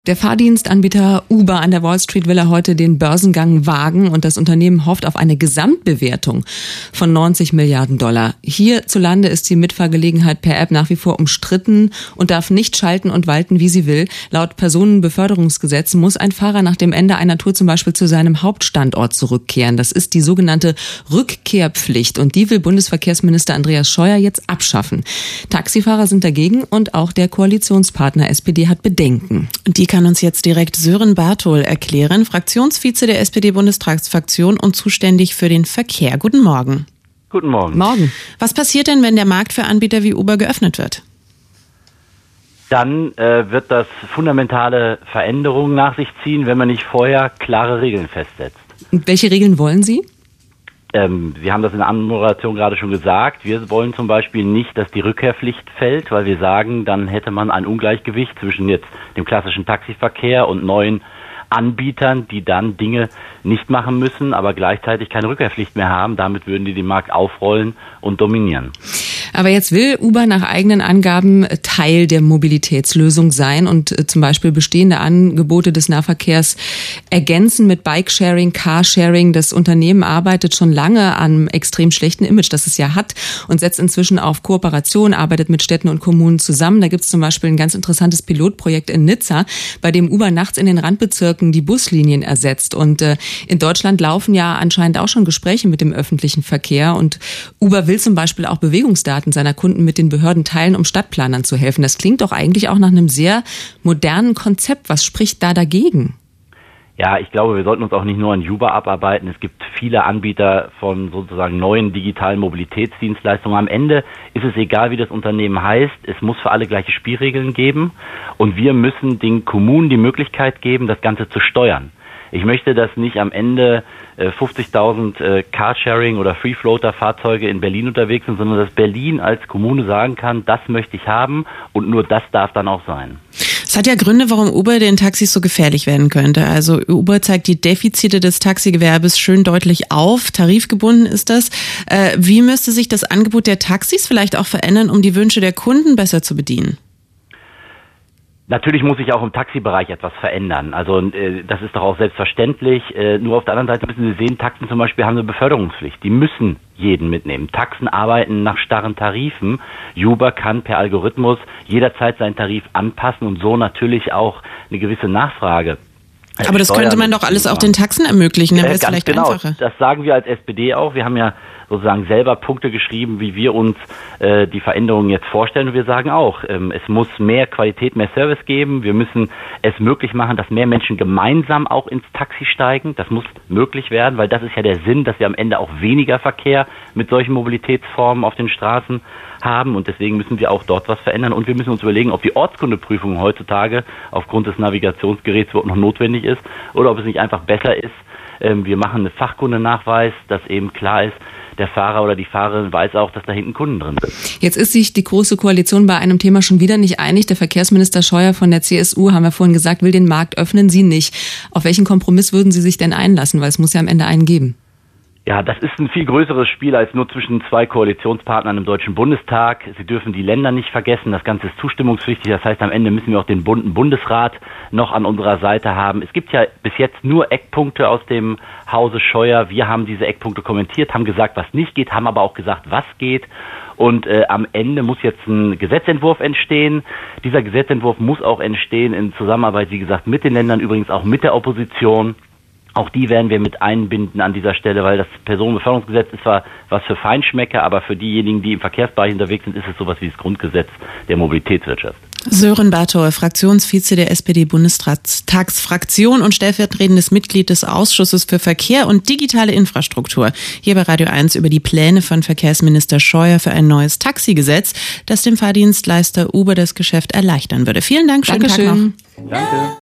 Der Fahrdienstanbieter Uber an der Wall Street will heute den Börsengang wagen und das Unternehmen hofft auf eine Gesamtbewertung von 90 Milliarden $. Hierzulande ist die Mitfahrgelegenheit per App nach wie vor umstritten und darf nicht schalten und walten, wie sie will. Laut Personenbeförderungsgesetz muss ein Fahrer nach dem Ende einer Tour zum Beispiel zu seinem Hauptstandort zurückkehren. Das ist die sogenannte Rückkehrpflicht und die will Bundesverkehrsminister Andreas Scheuer jetzt abschaffen. Taxifahrer sind dagegen und auch der Koalitionspartner SPD hat Bedenken. Die kann uns jetzt direkt Sören Barthol erklären, Fraktionsvize der SPD-Bundestagsfraktion und zuständig für den Verkehr. Guten Morgen. Guten Morgen. Morgen. Was passiert denn, wenn der Markt für Anbieter wie Uber geöffnet wird? Dann wird das fundamentale Veränderungen nach sich ziehen, wenn man nicht vorher klare Regeln festsetzt. Und welche Regeln wollen Sie? Sie haben das in der Anmoderation gerade schon gesagt. Wir wollen zum Beispiel nicht, dass die Rückkehrpflicht fällt, weil wir sagen, dann hätte man ein Ungleichgewicht zwischen jetzt dem klassischen Taxiverkehr und neuen Anbietern, die dann Dinge nicht machen müssen, aber gleichzeitig keine Rückkehrpflicht mehr haben. Damit würden die den Markt aufrollen und dominieren. Aber jetzt will Uber nach eigenen Angaben Teil der Mobilitätslösung sein und zum Beispiel bestehende Angebote des Nahverkehrs ergänzen mit Bikesharing, Carsharing. Das Unternehmen arbeitet schon lange am extrem schlechten Image, das es ja hat und setzt inzwischen auf Kooperation, arbeitet mit Städten und Kommunen zusammen. Da gibt es zum Beispiel ein ganz interessantes Pilotprojekt in Nizza, bei dem Uber nachts in den Randbezirken die Buslinien ersetzt. Und in Deutschland laufen ja anscheinend auch schon Gespräche mit dem öffentlichen Verkehr und Uber will zum Beispiel auch Bewegungsdaten seiner Kunden mit den Behörden teilen, um Stadtplanern zu helfen. Das klingt doch eigentlich auch nach einem sehr modernen Konzept. Was spricht da dagegen? Ja, ich glaube, wir sollten uns auch nicht nur an Uber abarbeiten. Es gibt viele Anbieter von sozusagen neuen digitalen Mobilitätsdienstleistungen. Am Ende ist es egal, wie das Unternehmen heißt. Es muss für alle gleiche Spielregeln geben. Und wir müssen den Kommunen die Möglichkeit geben, das Ganze zu steuern. Ich möchte, dass nicht am Ende 50.000 Carsharing- oder Free-Floater-Fahrzeuge in Berlin unterwegs sind, sondern dass Berlin als Kommune sagen kann, das möchte ich haben und nur das darf dann auch sein. Es hat ja Gründe, warum Uber den Taxis so gefährlich werden könnte. Also Uber zeigt die Defizite des Taxigewerbes schön deutlich auf. Tarifgebunden ist das. Wie müsste sich das Angebot der Taxis vielleicht auch verändern, um die Wünsche der Kunden besser zu bedienen? Natürlich muss sich auch im Taxibereich etwas verändern. Also das ist doch auch selbstverständlich. Nur auf der anderen Seite müssen Sie sehen, Taxen zum Beispiel haben eine Beförderungspflicht. Die müssen jeden mitnehmen. Taxen arbeiten nach starren Tarifen. Uber kann per Algorithmus jederzeit seinen Tarif anpassen und so natürlich auch eine gewisse Nachfrage. Aber das könnte man doch alles auch den Taxen ermöglichen, dann wäre es vielleicht genau, einfacher. Das sagen wir als SPD auch. Wir haben ja sozusagen selber Punkte geschrieben, wie wir uns die Veränderungen jetzt vorstellen. Und wir sagen auch, es muss mehr Qualität, mehr Service geben. Wir müssen es möglich machen, dass mehr Menschen gemeinsam auch ins Taxi steigen. Das muss möglich werden, weil das ist ja der Sinn, dass wir am Ende auch weniger Verkehr mit solchen Mobilitätsformen auf den Straßen haben. Und deswegen müssen wir auch dort was verändern. Und wir müssen uns überlegen, ob die Ortskundeprüfung heutzutage aufgrund des Navigationsgeräts überhaupt noch notwendig ist oder ob es nicht einfach besser ist. Wir machen einen Fachkundenachweis, dass eben klar ist, der Fahrer oder die Fahrerin weiß auch, dass da hinten Kunden drin sind. Jetzt ist sich die Große Koalition bei einem Thema schon wieder nicht einig. Der Verkehrsminister Scheuer von der CSU, haben wir vorhin gesagt, will den Markt öffnen, Sie nicht. Auf welchen Kompromiss würden Sie sich denn einlassen? Weil es muss ja am Ende einen geben. Ja, das ist ein viel größeres Spiel als nur zwischen zwei Koalitionspartnern im Deutschen Bundestag. Sie dürfen die Länder nicht vergessen. Das Ganze ist zustimmungspflichtig. Das heißt, am Ende müssen wir auch den bunten Bundesrat noch an unserer Seite haben. Es gibt ja bis jetzt nur Eckpunkte aus dem Hause Scheuer. Wir haben diese Eckpunkte kommentiert, haben gesagt, was nicht geht, haben aber auch gesagt, was geht. Und am Ende muss jetzt ein Gesetzentwurf entstehen. Dieser Gesetzentwurf muss auch entstehen in Zusammenarbeit, wie gesagt, mit den Ländern, übrigens auch mit der Opposition. Auch die werden wir mit einbinden an dieser Stelle, weil das Personenbeförderungsgesetz ist zwar was für Feinschmecker, aber für diejenigen, die im Verkehrsbereich unterwegs sind, ist es sowas wie das Grundgesetz der Mobilitätswirtschaft. Sören Barthol, Fraktionsvize der SPD-Bundestagsfraktion und stellvertretendes Mitglied des Ausschusses für Verkehr und digitale Infrastruktur. Hier bei Radio 1 über die Pläne von Verkehrsminister Scheuer für ein neues Taxigesetz, das dem Fahrdienstleister Uber das Geschäft erleichtern würde. Vielen Dank, schönen Tag noch. Danke.